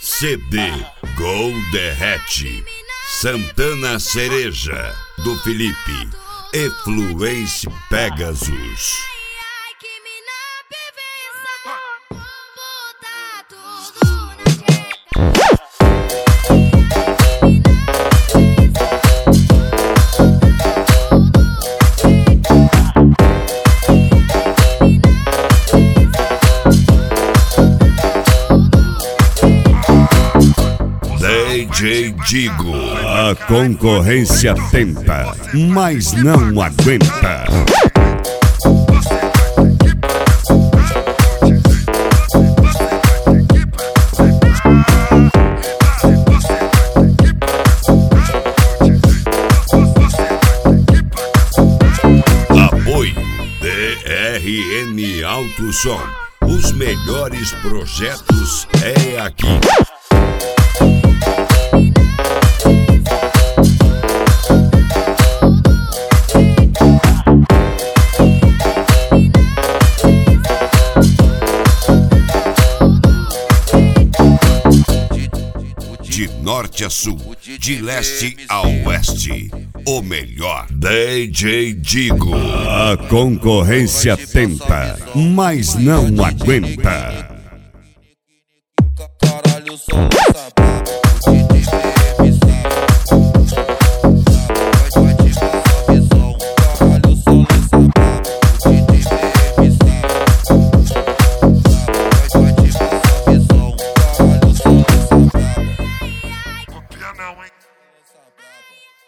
CD Gol Derrete, Santana Cereja, do Felipe e Fluence Pegasus. DJ Digo, a concorrência tenta, mas não aguenta. Apoio DRN Alto Som, os melhores projetos é aqui. De norte a sul, de leste a oeste, o melhor. DJ Digo, a concorrência tenta, mas não aguenta. Caralho, sou